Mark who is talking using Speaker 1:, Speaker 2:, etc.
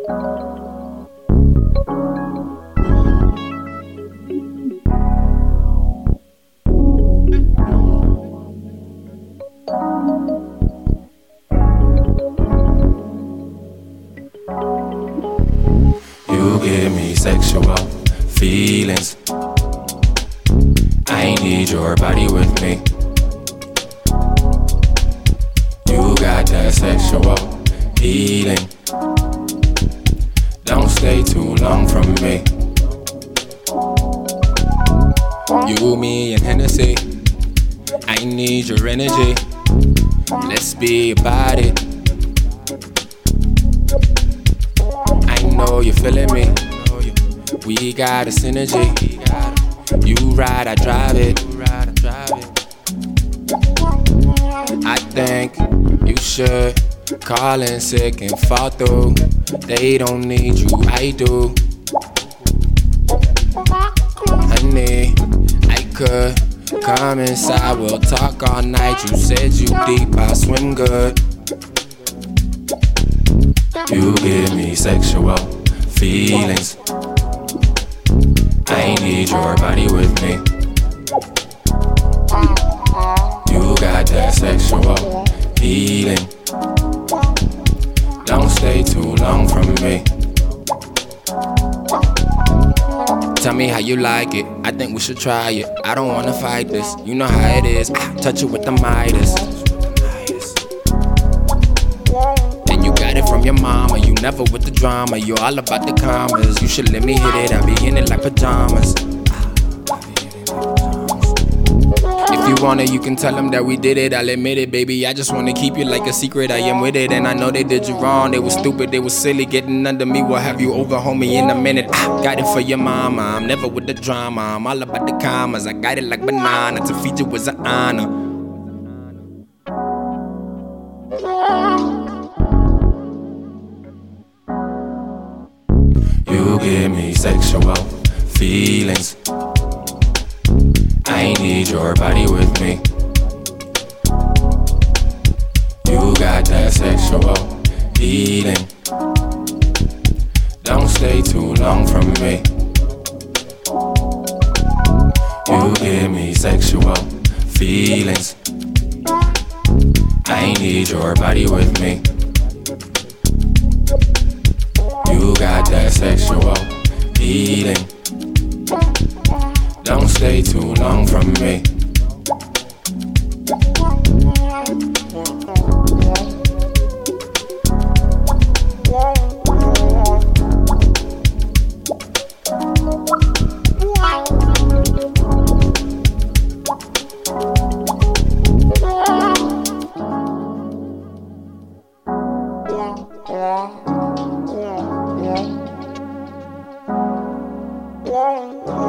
Speaker 1: You give me sexual feelings. I need your body with me. You got that sexual healing. Don't stay too long from me. You, me, and Hennessy. I need your energy. Let's be about it. I know you're feeling me. We got a synergy. You ride, I drive it. I think you should call in sick and fall through. They don't need you, I do. Honey, I could come inside, we'll talk all night. You said you deep, I swim good. You give me sexual feelings. I need your body with me. You got that sexual healing. Don't stay too long from me. Tell me how you like it, I think we should try it. I don't wanna fight this, you know how it is. Touch it with the Midas. And you got it from your mama, you never with the drama. You all about the commas, you should let me hit it. I be in it like pajamas. If you want it, you can tell them that we did it, I'll admit it, baby. I just wanna keep you like a secret, I am with it. And I know they did you wrong, they was stupid, they was silly. Getting under me, we'll have you over, homie, in a minute. Got it for your mama, I'm never with the drama. I'm all about the commas, I got it like banana. To feed you was an honor. You give me sexual feelings. I need your body with me. You got that sexual healing. Don't stay too long from me. You give me sexual feelings. I need your body with me. You got that sexual healing. Don't stay too long from me.
Speaker 2: Yeah.